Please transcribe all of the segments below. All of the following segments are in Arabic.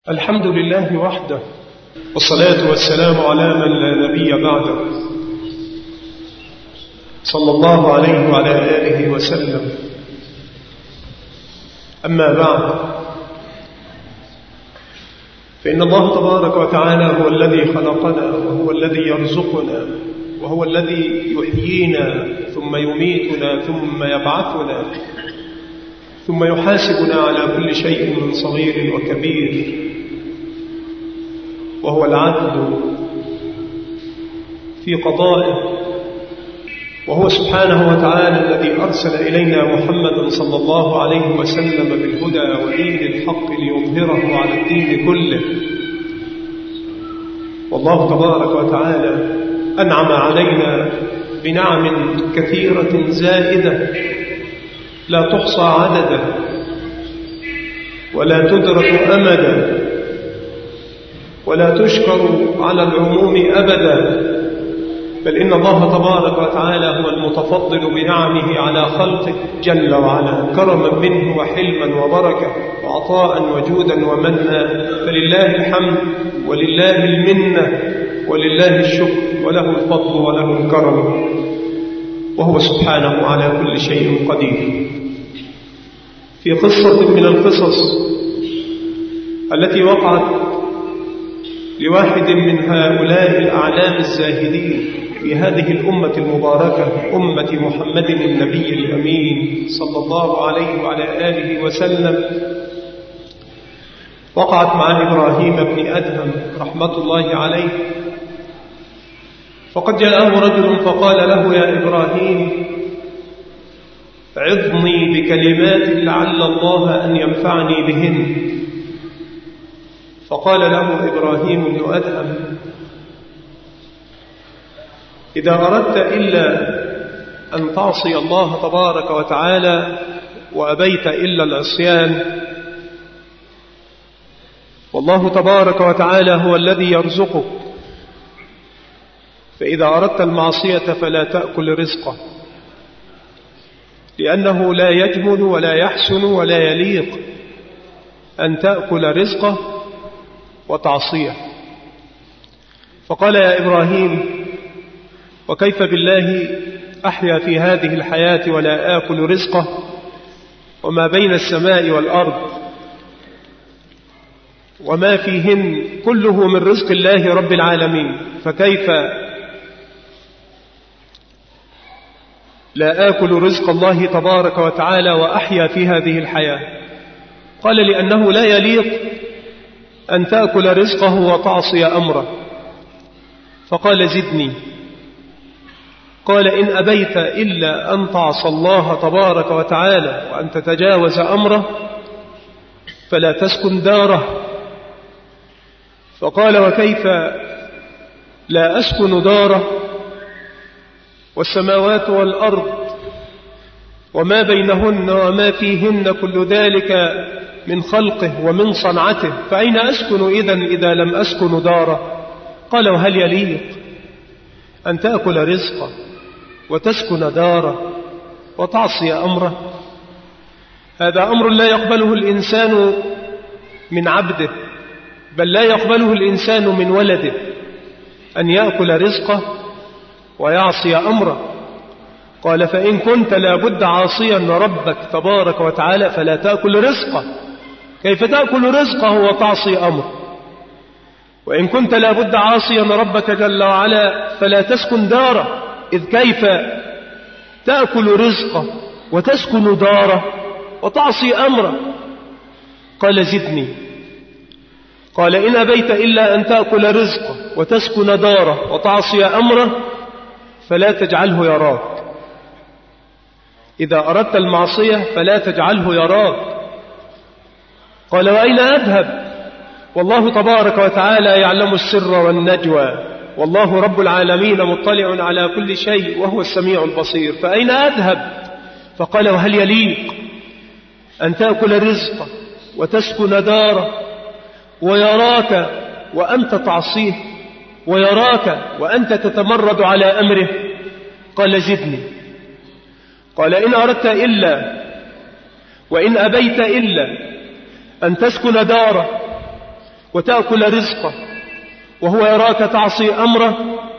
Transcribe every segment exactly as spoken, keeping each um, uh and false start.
الحمد لله وحده، والصلاة والسلام على من لا نبي بعده، صلى الله عليه وعلى آله وسلم. أما بعد، فإن الله تبارك وتعالى هو الذي خلقنا، وهو الذي يرزقنا، وهو الذي يحيينا ثم يميتنا ثم يبعثنا ثم يحاسبنا على كل شيء من صغير وكبير، وهو العدل في قضائه، وهو سبحانه وتعالى الذي أرسل إلينا محمدا صلى الله عليه وسلم بالهدى ودين الحق ليظهره على الدين كله. والله تبارك وتعالى أنعم علينا بنعم كثيرة زائدة لا تحصى عددا ولا تدرك أمدا ولا تشكر على العموم أبدا، بل إن الله تبارك وتعالى هو المتفضل بنعمه على خلقه جل وعلا، كرما منه وحلما وبركة وعطاء وجودا ومنا، فلله الحمد ولله المنة ولله الشكر، وله الفضل وله الكرم، وهو سبحانه على كل شيء قدير. في قصة من القصص التي وقعت لواحد من هؤلاء الأعلام الزاهدين في هذه الأمة المباركة، أمة محمد النبي الأمين صلى الله عليه وعلى آله وسلم، وقعت مع إبراهيم بن أدهم رحمة الله عليه. فقد جاءه رجل فقال له: يا إبراهيم، عظني بكلمات لعل الله أن ينفعني بهن. فقال له إبراهيم بن أدهم: إذا أردت إلا أن تعصي الله تبارك وتعالى وأبيت إلا العصيان، والله تبارك وتعالى هو الذي يرزقك، فإذا أردت المعصية فلا تأكل رزقه، لأنه لا يجمل ولا يحسن ولا يليق أن تأكل رزقه وتعصيه. فقال: يا إبراهيم، وكيف بالله أحيا في هذه الحياة ولا آكل رزقه، وما بين السماء والأرض وما فيهن كله من رزق الله رب العالمين، فكيف لا آكل رزق الله تبارك وتعالى وأحيا في هذه الحياة؟ قال: لأنه لا يليق أن تأكل رزقه وتعصي أمره. فقال: زدني. قال: إن أبيت إلا أن تعصى الله تبارك وتعالى وأن تتجاوز أمره فلا تسكن داره. فقال: وكيف لا أسكن داره والسماوات والأرض وما بينهن وما فيهن كل ذلك من خلقه ومن صنعته، فأين أسكن إذن إذا لم أسكن داره؟ قال: وهل يليق أن تأكل رزقه وتسكن داره وتعصي أمره؟ هذا أمر لا يقبله الإنسان من عبده، بل لا يقبله الإنسان من ولده، أن يأكل رزقه ويعصي أمره. قال: فإن كنت لابد عاصيا ربك تبارك وتعالى فلا تأكل رزقه. كيف تأكل رزقه وتعصي أمره؟ وإن كنت لابد عاصيا ربك جل وعلا فلا تسكن داره، إذ كيف تأكل رزقه وتسكن داره وتعصي أمره؟ قال: زدني. قال: إن أبيت إلا أن تأكل رزقه وتسكن داره وتعصي أمره فلا تجعله يراك. إذا أردت المعصية فلا تجعله يراك. قال: وأين أذهب والله تبارك وتعالى يعلم السر والنجوى، والله رب العالمين مطلع على كل شيء وهو السميع البصير، فأين أذهب؟ فقال: وهل يليق أن تأكل رزقه وتسكن داره ويراك وأنت تعصيه، ويراك وأنت تتمرد على أمره؟ قال: زدني. قال: إن أردت إلا وإن أبيت إلا أن تسكن داره وتأكل رزقه وهو يراك تعصي أمره،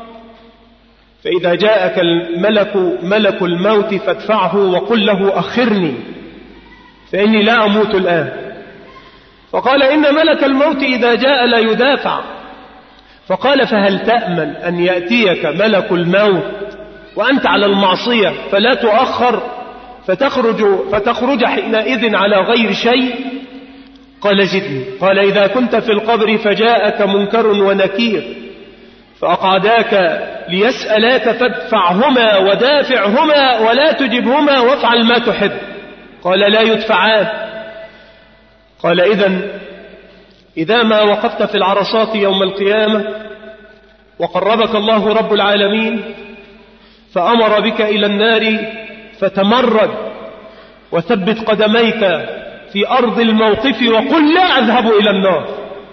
فإذا جاءك الملك ملك الموت فادفعه وقل له أخرني فإني لا أموت الآن. فقال إن ملك الموت إذا جاء لا يدافع. فقال فهل تأمن أن يأتيك ملك الموت وأنت على المعصية فلا تؤخر فتخرج, فتخرج حينئذ على غير شيء؟ قال زدني. قال إذا كنت في القبر فجاءك منكر ونكير فأقعداك ليسألاك فادفعهما ودافعهما ولا تجبهما وافعل ما تحب. قال لا يدفعان. قال إذن إذا ما وقفت في العرصات يوم القيامة وقربك الله رب العالمين فأمر بك إلى النار فتمرد وثبت قدميك في أرض الموقف وقل لا أذهب إلى النار.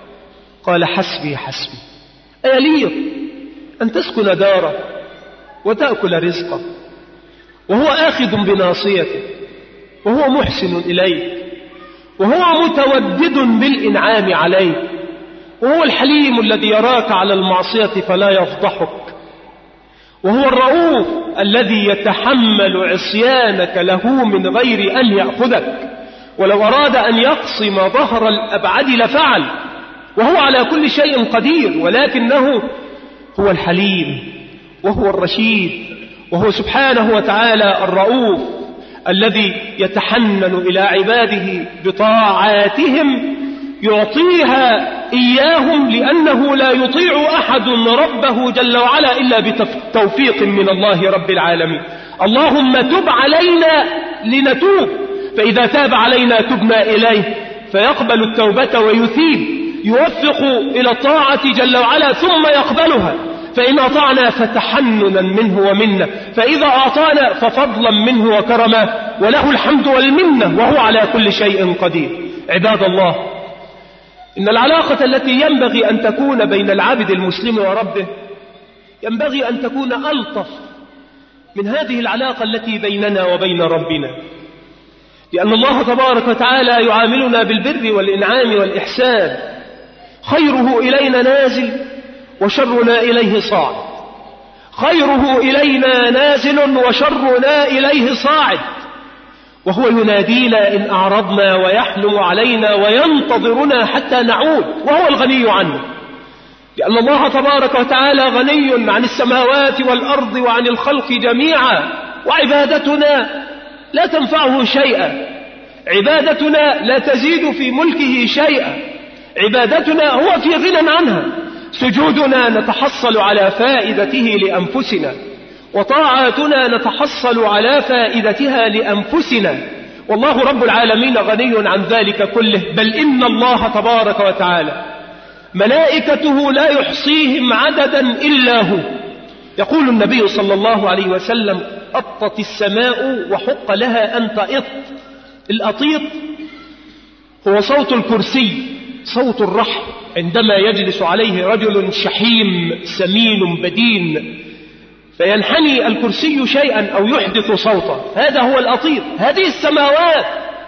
قال حسبي حسبي، أيليق أن تسكن داره وتأكل رزقه وهو آخذ بناصيته وهو محسن إليك وهو متودد بالإنعام عليك وهو الحليم الذي يراك على المعصية فلا يفضحك وهو الرؤوف الذي يتحمل عصيانك له من غير أن يأخذك، ولو أراد أن يقصم ظهر الأبعد لفعل، وهو على كل شيء قدير، ولكنه هو الحليم وهو الرشيد وهو سبحانه وتعالى الرؤوف الذي يتحنن إلى عباده بطاعاتهم يعطيها إياهم، لأنه لا يطيع أحد ربه جل وعلا إلا بتوفيق من الله رب العالمين. اللهم تب علينا لنتوب، فإذا تاب علينا تبنا إليه فيقبل التوبة ويثيب، يوفق إلى الطاعة جل وعلا ثم يقبلها، فإن أطعنا فتحننا منه ومنا، فإذا أعطانا ففضلا منه وكرما، وله الحمد والمنة وهو على كل شيء قدير. عباد الله، إن العلاقة التي ينبغي أن تكون بين العبد المسلم وربه ينبغي أن تكون ألطف من هذه العلاقة التي بيننا وبين ربنا، لأن الله تبارك وتعالى يعاملنا بالبر والإنعام والإحسان، خيره إلينا نازل وشرنا إليه صاعد، خيره إلينا نازل وشرنا إليه صاعد، وهو ينادينا إن أعرضنا ويحلم علينا وينتظرنا حتى نعود، وهو الغني عنه، لأن الله تبارك وتعالى غني عن السماوات والأرض وعن الخلق جميعا، وعبادتنا لا تنفعه شيئا، عبادتنا لا تزيد في ملكه شيئا، عبادتنا هو في غنى عنها، سجودنا نتحصل على فائدته لأنفسنا، وطاعاتنا نتحصل على فائدتها لأنفسنا، والله رب العالمين غني عن ذلك كله، بل إن الله تبارك وتعالى ملائكته لا يحصيهم عددا إلا هو. يقول النبي صلى الله عليه وسلم: أطت السماء وحق لها أن تأط. الأطيط هو صوت الكرسي، صوت الرحم، عندما يجلس عليه رجل شحيم سمين بدين فينحني الكرسي شيئا أو يحدث صوتا، هذا هو الأطيط. هذه السماوات،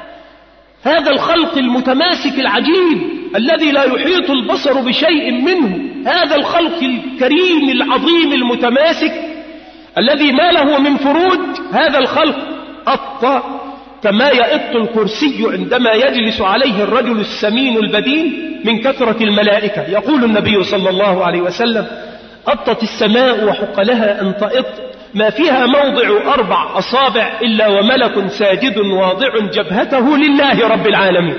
هذا الخلق المتماسك العجيب الذي لا يحيط البصر بشيء منه، هذا الخلق الكريم العظيم المتماسك الذي ما له من فروج، هذا الخلق أط كما يأط الكرسي عندما يجلس عليه الرجل السمين البدين من كثرة الملائكة. يقول النبي صلى الله عليه وسلم: أطت السماء وحق لها أن تأط، ما فيها موضع أربع أصابع إلا وملك ساجد واضع جبهته لله رب العالمين.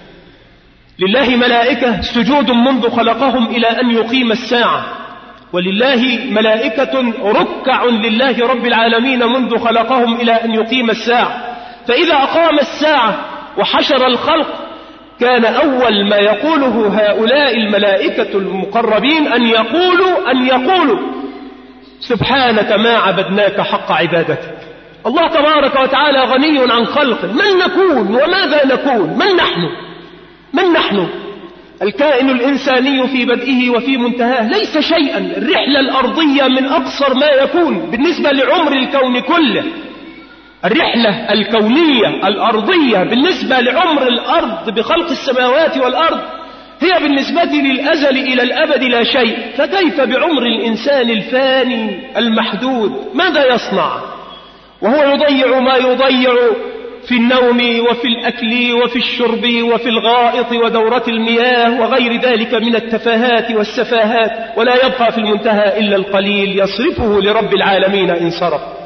لله ملائكة سجود منذ خلقهم إلى أن يقيم الساعة، ولله ملائكة ركع لله رب العالمين منذ خلقهم إلى أن يقيم الساعة. فإذا أقام الساعة وحشر الخلق كان أول ما يقوله هؤلاء الملائكة المقربين أن يقولوا أن يقولوا سبحانك ما عبدناك حق عبادتك. الله تبارك وتعالى غني عن خلقه. من نكون وماذا نكون؟ من نحن؟ من نحن؟ الكائن الإنساني في بدئه وفي منتهاه ليس شيئا. الرحلة الأرضية من أقصر ما يكون بالنسبة لعمر الكون كله. الرحلة الكونية الأرضية بالنسبة لعمر الأرض بخلق السماوات والأرض هي بالنسبة للأزل إلى الأبد لا شيء، فكيف بعمر الإنسان الفاني المحدود؟ ماذا يصنع وهو يضيع ما يضيع في النوم وفي الأكل وفي الشرب وفي الغائط ودورة المياه وغير ذلك من التفاهات والسفاهات، ولا يبقى في المنتهى إلا القليل يصرفه لرب العالمين إن صرف.